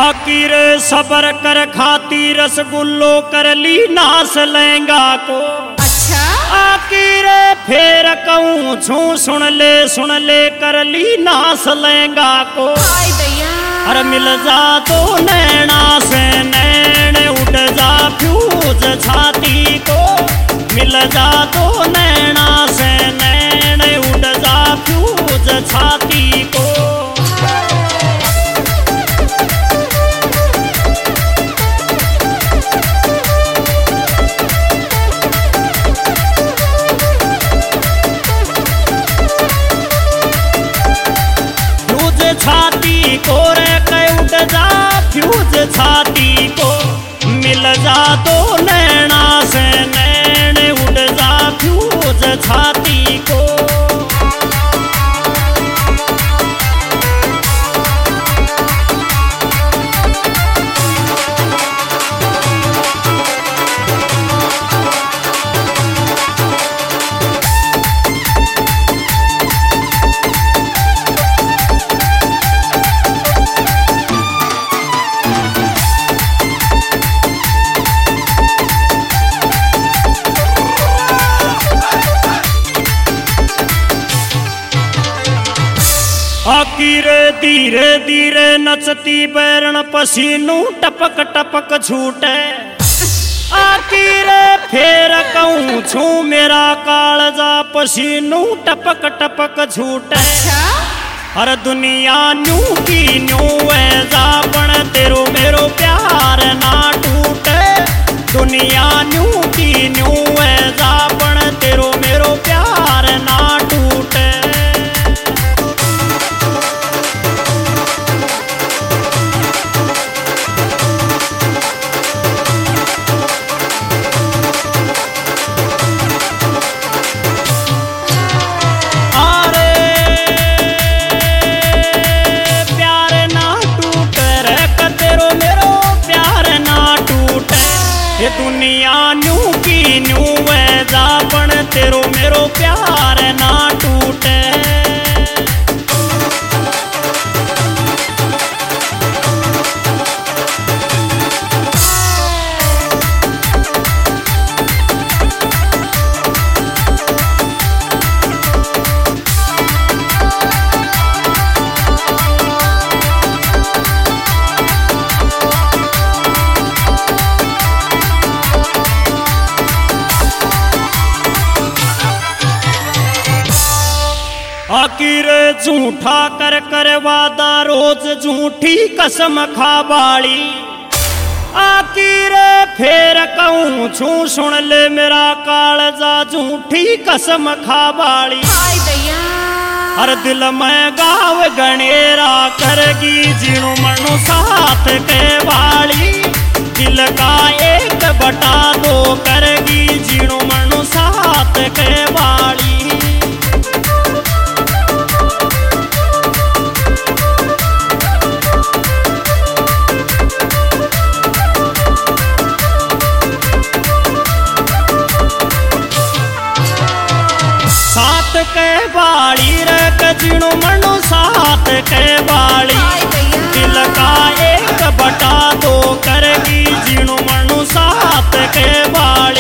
आखिर सबर कर खाती रसगुल्लो कर ली नास लहंगा को। अच्छा आखिर फेर कहूँ छू सुन ले कर ली नास लहंगा को। हाय दैया अरे मिल जा तो नैना से नैन उठ जा फ्यूज छाती को। मिल जा तो नैना से नैन उठ जा फ्यूज छाती को। छाती को रे कह उठ जा फ्यूज छाती को। मिल जा तो नैना से नैन उठ जा फ्यूज छाती को। आखिर धीरे धीरे नचती बैरण पसीनू टपक टपक छूटे। आखिर फेर कहूँ छू मेरा कालजा पसीनू टपक टपक छूटे। अच्छा हर दुनिया न्यू की न्यू ऐसा पण तेरो मेरो प्यार ना टूटे। दुनिया न्यू की न्यू ऐसा पण तेरो मेरो प्यार ना टूटे। ये दुनिया न्यू की न्यू वैजा पण तेरो मेरो प्यार ना टूटे। आखिर झूठा कर कर वादा रोज झूठी कसम खा बाली। आखिर फेर कहूँ छू सुन ले मेरा कालजा झूठी कसम खा बाली। हाय दैया हर दिल में गाव गणेरा करगी जीणु मनु साथ के वाली। दिल का एक बटा दो करगी जीणु मनु साथ के वाली। साथ के बाड़ी रे कजीणो मनु साथ के बाड़ी। दिल का एक बटा दो करगी जीणो मनु साथ के बाड़ी।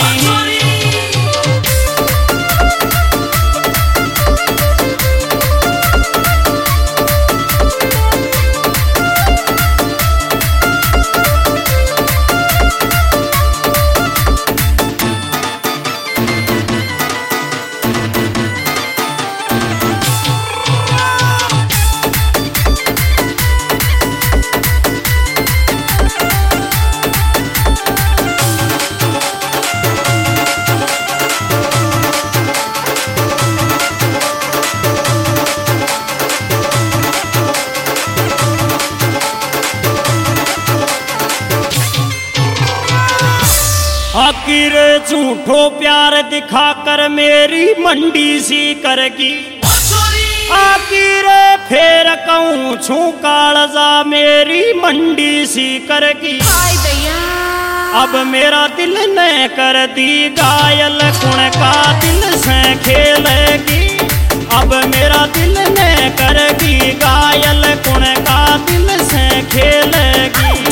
आखिर झूठो प्यार दिखाकर मेरी मंडी सी करगी। आखिर फेर कहूँ छू कालजा मेरी मंडी सी करगी। हाय दैया अब मेरा दिल ने कर दी घायल कुण का दिल से खेलेगी। अब मेरा दिल ने कर दी घायल कुण का दिल से खेलेगी।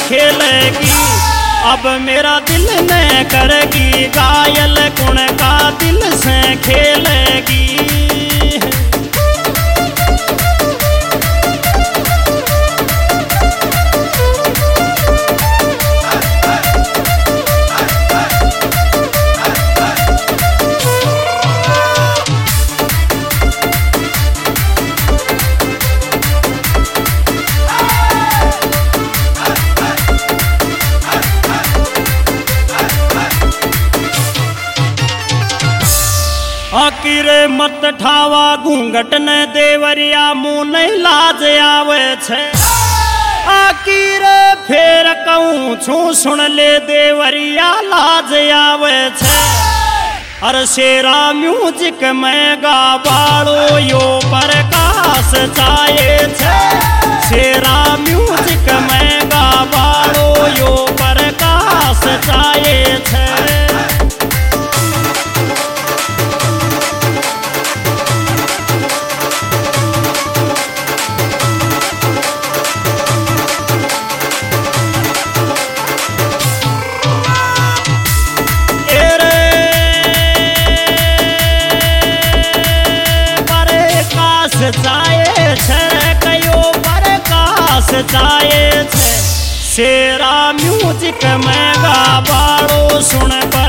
खेलेगी। अब मेरा दिल न करेगी घायल, गुण का दिल से खेलेगी। आकिरे मत ठावा घूंघट न देवरिया, मुँह नहीं लाज आवे छे। आकिरे फेर कहूँ छू सुन ले देवरिया, लाज आवे छे। अरे शेरा म्यूजिक में गाबाड़ो यो प्रकाश चाहे छे। शेरा म्यूजिक में गाबाड़ो यो प्रकाश चाहे छे। शेरा म्यूजिक में गाबाड़ो सुन पर